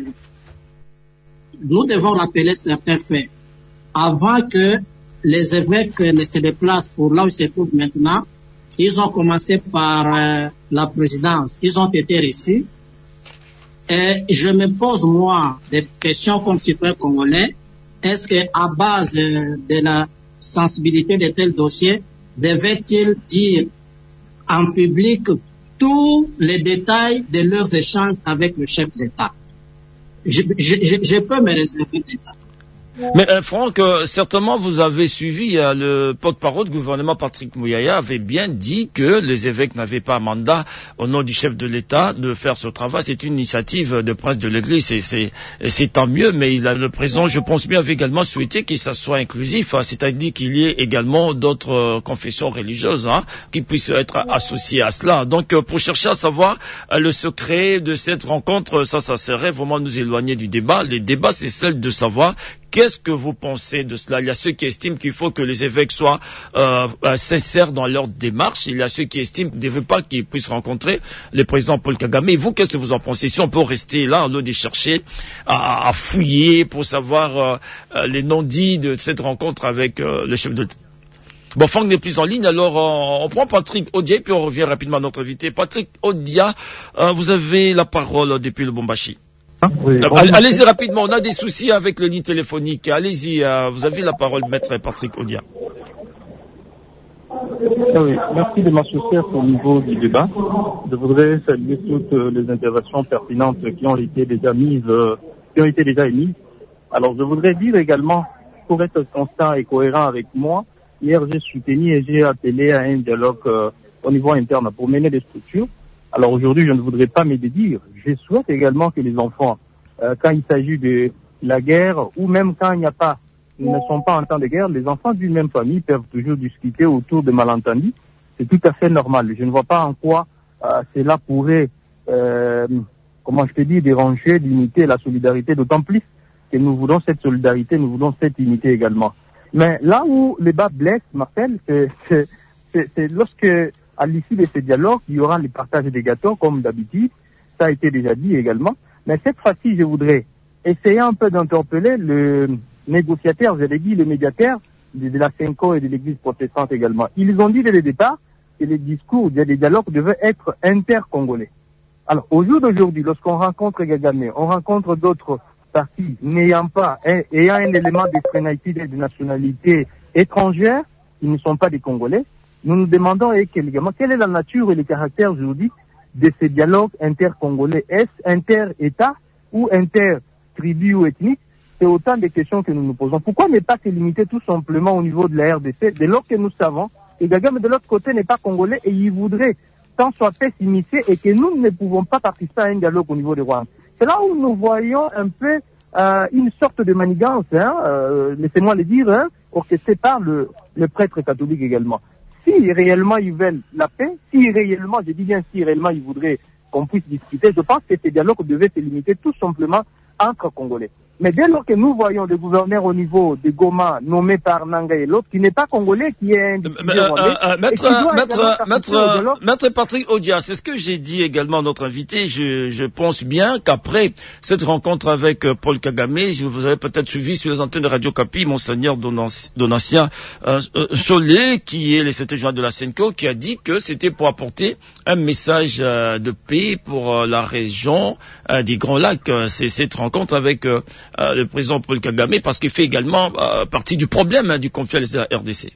nous devons rappeler certains faits. Avant que les évêques ne se déplacent pour là où ils se trouvent maintenant, ils ont commencé par la présidence. Ils ont été reçus. Et je me pose, moi, des questions comme citoyen congolais. Est-ce qu'à base de la sensibilité de tel dossier, devait-il dire en public tous les détails de leurs échanges avec le chef d'État? Je peux me réserver de ça. Mais Franck, certainement vous avez suivi le porte-parole du gouvernement Patrick Mouyaya avait bien dit que les évêques n'avaient pas mandat au nom du chef de l'État de faire ce travail. C'est une initiative de presse de l'Église, c'est tant mieux. Mais le président, je pense bien, avait également souhaité que ça soit inclusif, c'est-à-dire qu'il y ait également d'autres confessions religieuses qui puissent être associées à cela. Donc, pour chercher à savoir le secret de cette rencontre, ça serait vraiment nous éloigner du débat. Le débat, c'est celle de savoir qu'est-ce que vous pensez de cela? Il y a ceux qui estiment qu'il faut que les évêques soient sincères dans leur démarche. Il y a ceux qui estiment qu'il ne veut pas qu'ils puissent rencontrer le président Paul Kagame. Et vous, qu'est-ce que vous en pensez? Si on peut rester là, au lieu de chercher à fouiller pour savoir les non-dits de cette rencontre avec le chef de... Bon, Franck n'est plus en ligne, alors on prend Patrick Odia et puis on revient rapidement à notre invité. Patrick Odia, vous avez la parole depuis le Lubumbashi. Oui, allez-y rapidement, on a des soucis avec le ligne téléphonique. Allez-y, vous avez la parole, maître Patrick Odia. Oui, merci de m'associer au niveau du débat. Je voudrais saluer toutes les interventions pertinentes qui ont été déjà émises. Alors, je voudrais dire également, pour être constant et cohérent avec moi, hier j'ai soutenu et j'ai appelé à un dialogue au niveau interne pour mener des structures. Alors aujourd'hui, je ne voudrais pas me dédire. Je souhaite également que les enfants, quand il s'agit de la guerre, ou même quand ils ne sont pas en temps de guerre, les enfants d'une même famille peuvent toujours discuter autour de malentendus. C'est tout à fait normal. Je ne vois pas en quoi cela pourrait, déranger, limiter la solidarité, d'autant plus que nous voulons cette solidarité, nous voulons cette unité également. Mais là où le bas blesse, Marcel, c'est lorsque, à l'issue de ce dialogue, il y aura le partage des gâteaux, comme d'habitude. Ça a été déjà dit également. Mais cette fois-ci, je voudrais essayer un peu d'interpeller le négociateur, je l'ai dit, le médiateur de la CENCO et de l'Église protestante également. Ils ont dit dès le départ que les discours, des dialogues devaient être inter-congolais. Alors, au jour d'aujourd'hui, lorsqu'on rencontre Kagame, on rencontre d'autres partis ayant un élément de de nationalité étrangère, qui ne sont pas des Congolais, nous nous demandons également quelle est la nature et le caractère juridique de ces dialogues inter-congolais. Est-ce inter-État ou inter-tribu ou ethnique? C'est autant de questions que nous nous posons. Pourquoi ne pas se limiter tout simplement au niveau de la RDC, dès lors que nous savons que Kagame de l'autre côté n'est pas congolais et il voudrait tant soit fait s'immiscer et que nous ne pouvons pas participer à un dialogue au niveau du Rwanda. C'est là où nous voyons un peu une sorte de manigance, laissez-moi le dire, orchestrée par le prêtre catholique également. Si réellement ils veulent la paix, si réellement, je dis bien si réellement ils voudraient qu'on puisse discuter, je pense que ces dialogues devaient se limiter tout simplement entre Congolais. Mais dès lors que nous voyons des gouverneurs au niveau de Goma nommés par Nanga et l'autre, qui n'est pas congolais, qui est un Maître Patrick Odia, c'est ce que j'ai dit également à notre invité. Je pense bien qu'après cette rencontre avec Paul Kagame, vous avez peut-être suivi sur les antennes de Radio Kapi, Monseigneur Donatien Cholet, qui est le secrétaire général de la SENCO, qui a dit que c'était pour apporter un message de paix pour la région des Grands Lacs. C'est cette rencontre avec le président Paul Kagame, parce qu'il fait également partie du problème du conflit à la RDC.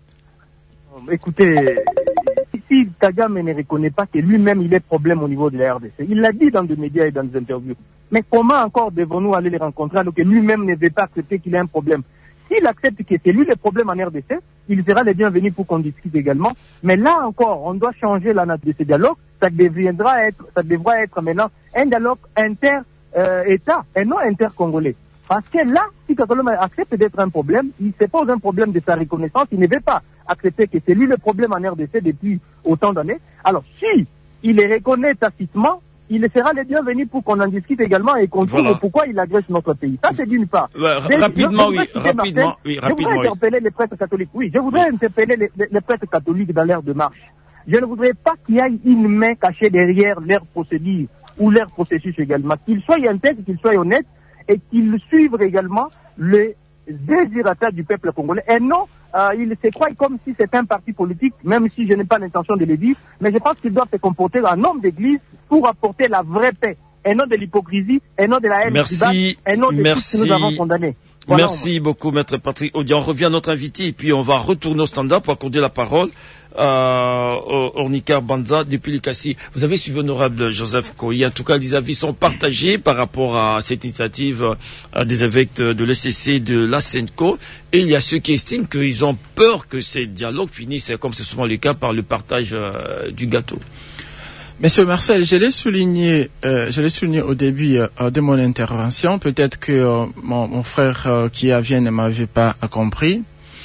Écoutez, si Kagame ne reconnaît pas que lui-même il est problème au niveau de la RDC, il l'a dit dans des médias et dans des interviews, mais comment encore devons-nous aller les rencontrer alors que lui-même ne veut pas accepter qu'il a un problème? S'il accepte que c'est lui le problème en RDC, il sera le bienvenu pour qu'on discute également. Mais là encore, on doit changer la nature de ce dialogue. Ça devra être maintenant un dialogue inter-État et non inter-congolais. Parce que là, si Kagame accepte d'être un problème, il se pose un problème de sa reconnaissance, il ne veut pas accepter que c'est lui le problème en RDC depuis autant d'années. Alors, si il le reconnaît tacitement, il sera le bienvenu pour qu'on en discute également et qu'on trouve pourquoi il agresse notre pays. Ça, c'est d'une part. Rapidement. Je voudrais interpeller les prêtres catholiques. Oui, je voudrais interpeller les prêtres catholiques dans leur démarche. Je ne voudrais pas qu'il y ait une main cachée derrière leur procédure ou leur processus également. Qu'ils soient intègres, qu'ils soient honnêtes et qu'ils suivent également les désirata du peuple congolais. Et non, ils se croient comme si c'était un parti politique, même si je n'ai pas l'intention de le dire, mais je pense qu'ils doivent se comporter en homme d'église pour apporter la vraie paix, et non de l'hypocrisie, et non de la haine tribale, et non de tout ce que nous avons condamné. Voilà, merci beaucoup, Maître Patrick Odia. On revient à notre invité et puis on va retourner au standard pour accorder la parole à Ornika Banza depuis l'ICACI. Vous avez suivi honorable Joseph Koyi. En tout cas, les avis sont partagés par rapport à cette initiative des évêques de l'ECC de la SENCO. Et il y a ceux qui estiment qu'ils ont peur que ces dialogues finissent, comme c'est souvent le cas, par le partage du gâteau. Monsieur Marcel, je l'ai souligné au début de mon intervention. Peut-être que mon frère qui vient ne m'avait pas compris.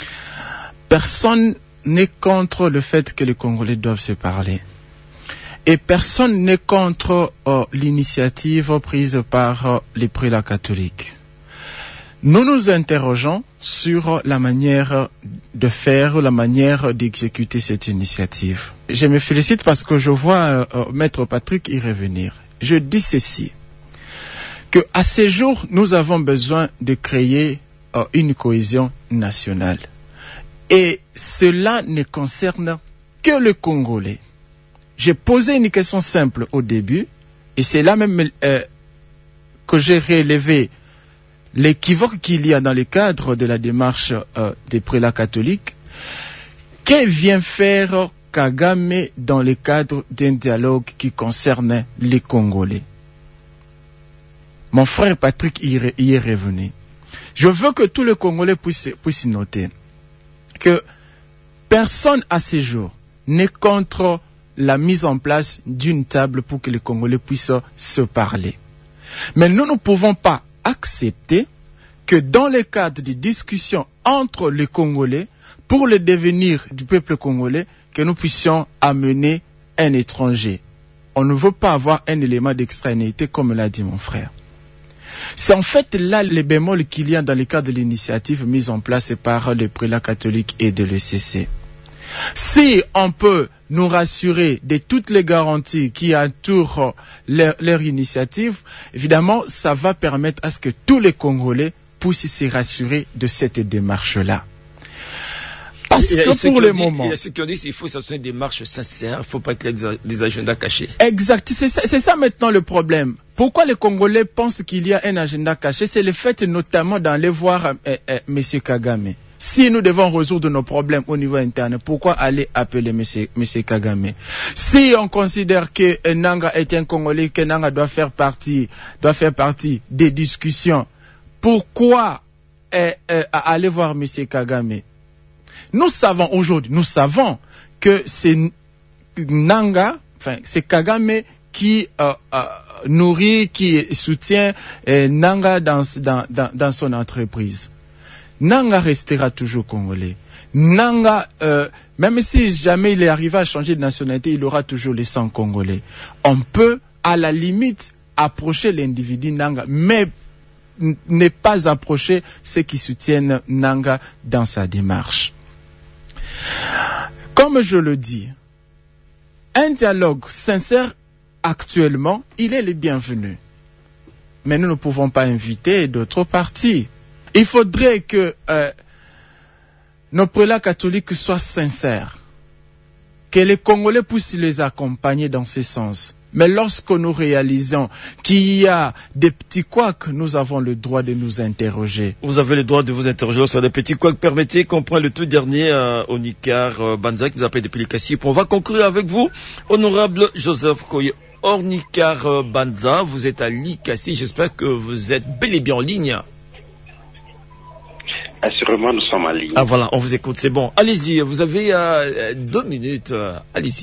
Personne n'est contre le fait que les Congolais doivent se parler. Et personne n'est contre l'initiative prise par les prélats catholiques. Nous nous interrogeons sur la manière de faire, la manière d'exécuter cette initiative. Je me félicite parce que je vois Maître Patrick y revenir. Je dis ceci, que à ces jours, nous avons besoin de créer une cohésion nationale. Et cela ne concerne que le Congolais. J'ai posé une question simple au début, et c'est là même que j'ai relevé l'équivoque qu'il y a dans le cadre de la démarche des prélats catholiques. Que vient faire Kagame dans le cadre d'un dialogue qui concerne les Congolais? Mon frère Patrick y est revenu. Je veux que tous les Congolais puissent noter que personne à ce jour n'est contre la mise en place d'une table pour que les Congolais puissent se parler. Mais nous ne pouvons pas accepter que dans le cadre de discussions entre les Congolais, pour le devenir du peuple congolais, que nous puissions amener un étranger. On ne veut pas avoir un élément d'extranéité, comme l'a dit mon frère. C'est en fait là les bémols qu'il y a dans le cadre de l'initiative mise en place par les prélats catholiques et de l'ECC. Si on peut nous rassurer de toutes les garanties qui entourent leur initiative, évidemment, ça va permettre à ce que tous les Congolais puissent se rassurer de cette démarche-là. Parce que pour le moment... Il y a ceux qui ont dit qu'il faut que ce soit une démarche sincère, il ne faut pas qu'il y ait des agendas cachés. Exact, c'est ça maintenant le problème. Pourquoi les Congolais pensent qu'il y a un agenda caché? C'est le fait notamment d'aller voir M. Kagame. Si nous devons résoudre nos problèmes au niveau interne, pourquoi aller appeler M. Kagame? Si on considère que Nanga est un Congolais, que Nanga doit faire partie des discussions, pourquoi aller voir M. Kagame? Nous savons aujourd'hui, que c'est Nanga, c'est Kagame qui nourrit, qui soutient Nanga dans son entreprise. Nanga restera toujours congolais. Nanga, même si jamais il est arrivé à changer de nationalité, il aura toujours le sang congolais. On peut, à la limite, approcher l'individu Nanga, mais ne pas approcher ceux qui soutiennent Nanga dans sa démarche. Comme je le dis, un dialogue sincère actuellement, il est le bienvenu. Mais nous ne pouvons pas inviter d'autres partis. Il faudrait que nos prélats catholiques soient sincères, que les Congolais puissent les accompagner dans ce sens. Mais lorsque nous réalisons qu'il y a des petits couacs, nous avons le droit de nous interroger. Vous avez le droit de vous interroger sur des petits couacs. Permettez qu'on prenne le tout dernier Ornikar Banza qui nous appelle depuis les Cassipes. On va conclure avec vous, honorable Joseph Koye. Ornikar Banza, vous êtes à l'ICASI. J'espère que vous êtes bel et bien en ligne. Assurément, nous sommes en ligne. Ah voilà, on vous écoute, c'est bon. Allez-y, vous avez 2 minutes. Allez-y.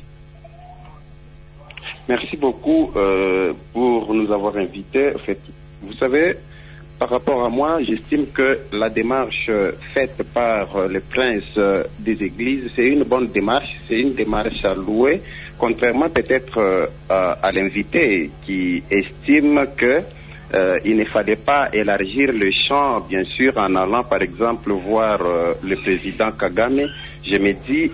Merci beaucoup pour nous avoir invités. En fait, vous savez, par rapport à moi, j'estime que la démarche faite par le prince des églises, c'est une bonne démarche, c'est une démarche à louer, contrairement peut-être à l'invité qui estime que il ne fallait pas élargir le champ, bien sûr, en allant par exemple voir le président Kagame. Je me dis,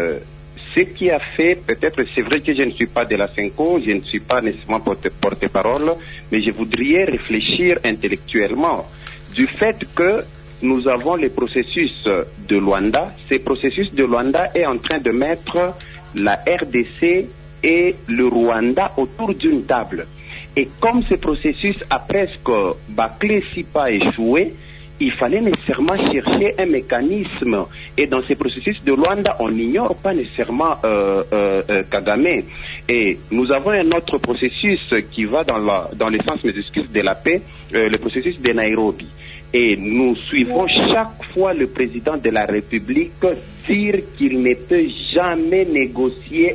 ce qui a fait, peut-être c'est vrai que je ne suis pas de la Cinco, je ne suis pas nécessairement porte-parole, mais je voudrais réfléchir intellectuellement du fait que nous avons le processus de Luanda. Ce processus de Luanda est en train de mettre la RDC et le Rwanda autour d'une table. Et comme ce processus a presque bâclé, si pas échoué, il fallait nécessairement chercher un mécanisme. Et dans ce processus de Luanda, on n'ignore pas nécessairement Kagame. Et nous avons un autre processus qui va dans le sens, mes excuses, de la paix, le processus de Nairobi. Et nous suivons chaque fois le président de la République dire qu'il ne peut jamais négocier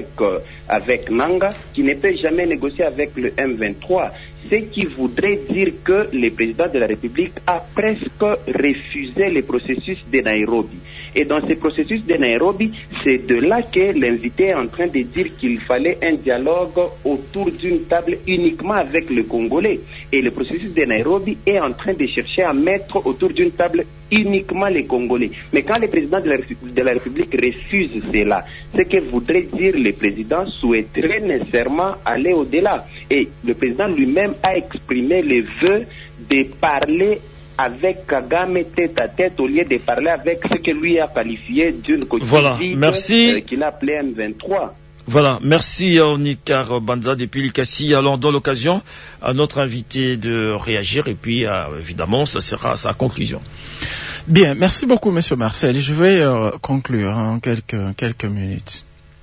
avec Nanga, qu'il ne peut jamais négocier avec le M23. Ce qui voudrait dire que le président de la République a presque refusé le processus de Nairobi. Et dans ce processus de Nairobi, c'est de là que l'invité est en train de dire qu'il fallait un dialogue autour d'une table uniquement avec le Congolais. Et le processus de Nairobi est en train de chercher à mettre autour d'une table uniquement les Congolais. Mais quand le président de la République refuse cela, ce que voudrait dire le président souhaiterait nécessairement aller au-delà. Et le président lui-même a exprimé le vœu de parler avec Kagame tête à tête au lieu de parler avec ce que lui a qualifié d'une coquille qu'il a appelé M23. Voilà, merci Ornikar Banza depuis l'ICASI. Alors, dans l'occasion, à notre invité de réagir et puis, évidemment, ça sera sa conclusion. Bien, merci beaucoup, Monsieur Marcel. Je vais conclure en quelques minutes.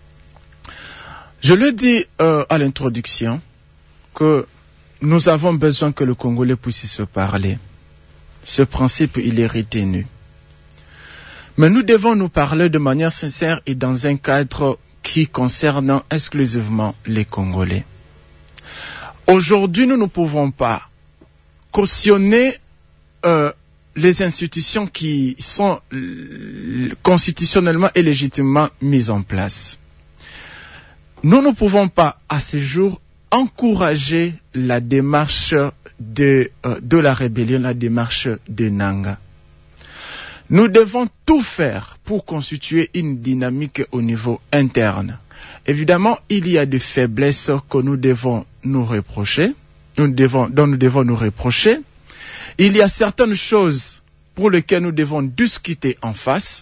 Je le dis à l'introduction que nous avons besoin que le Congolais puisse se parler. Ce principe, il est retenu. Mais nous devons nous parler de manière sincère et dans un cadre qui concerne exclusivement les Congolais. Aujourd'hui, nous ne pouvons pas cautionner les institutions qui sont constitutionnellement et légitimement mises en place. Nous ne pouvons pas, à ce jour, encourager la démarche de la rébellion, la démarche de Nanga. Nous devons tout faire pour constituer une dynamique au niveau interne. Évidemment, il y a des faiblesses que nous devons nous reprocher, dont nous devons nous reprocher. Il y a certaines choses pour lesquelles nous devons discuter en face,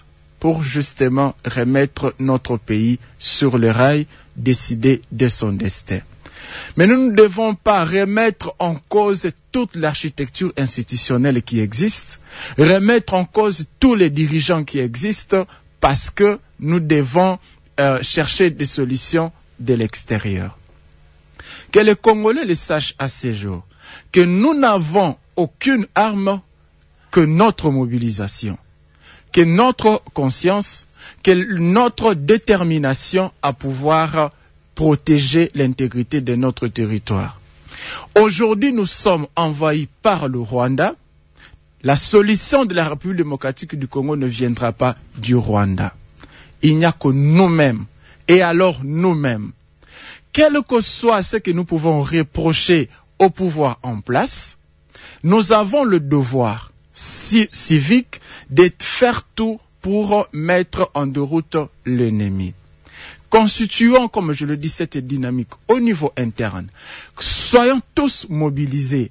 pour justement remettre notre pays sur le rail, décider de son destin. Mais nous ne devons pas remettre en cause toute l'architecture institutionnelle qui existe, remettre en cause tous les dirigeants qui existent, parce que nous devons chercher des solutions de l'extérieur. Que les Congolais le sachent à ce jour, que nous n'avons aucune arme que notre mobilisation, que notre conscience, que notre détermination à pouvoir protéger l'intégrité de notre territoire. Aujourd'hui, nous sommes envahis par le Rwanda. La solution de la République démocratique du Congo ne viendra pas du Rwanda. Il n'y a que nous-mêmes. Et alors nous-mêmes, quel que soit ce que nous pouvons reprocher au pouvoir en place, nous avons le devoir civique de faire tout pour mettre en déroute l'ennemi. Constituons, comme je le dis, cette dynamique au niveau interne. Soyons tous mobilisés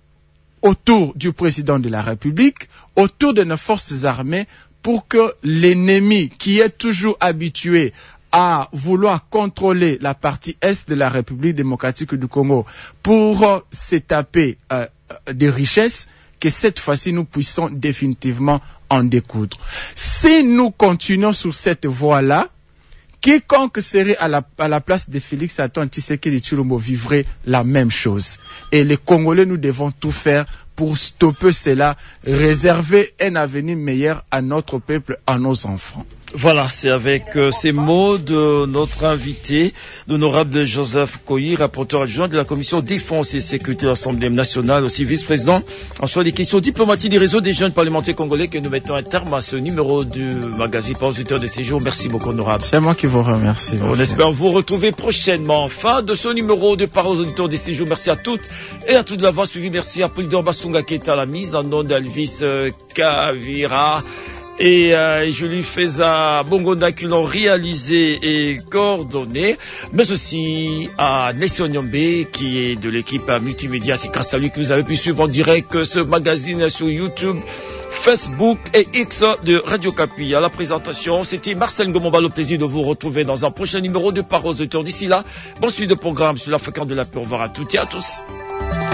autour du président de la République, autour de nos forces armées, pour que l'ennemi qui est toujours habitué à vouloir contrôler la partie est de la République démocratique du Congo pour se taper des richesses, que cette fois-ci nous puissions définitivement en découdre. Si nous continuons sur cette voie-là, quiconque serait à la place de Félix Antoine Tshisekedi Tshilombo vivrait la même chose. Et les Congolais, nous devons tout faire pour stopper cela, réserver un avenir meilleur à notre peuple, à nos enfants. Voilà, c'est avec ces mots de notre invité, l'honorable Joseph Koyi, rapporteur adjoint de la commission défense et sécurité de l'Assemblée nationale, aussi vice-président en charge des questions diplomatiques du réseau des jeunes parlementaires congolais, que nous mettons un terme à ce numéro du magazine Par aux auditeurs de séjour. Merci beaucoup, honorable. C'est moi qui vous remercie. On espère vous retrouver prochainement. Fin de ce numéro de Par aux auditeurs de séjour. Merci à toutes et à tous de l'avoir suivi. Merci à Polydor Basunga qui est à la mise en nom d'Alvis Kavira. Et Julie Feza Bongonda qui l'ont réalisé et coordonné, mais aussi à Nession Nyombe qui est de l'équipe multimédia. C'est grâce à lui que vous avez pu suivre en direct ce magazine sur YouTube, Facebook et X de Radio Kapi. À la présentation, c'était Marcel Ngomomba. Le plaisir de vous retrouver dans un prochain numéro de Par aux auditeurs. D'ici là, bonne suite de programme sur la fréquence de la paix. Au revoir à toutes et à tous.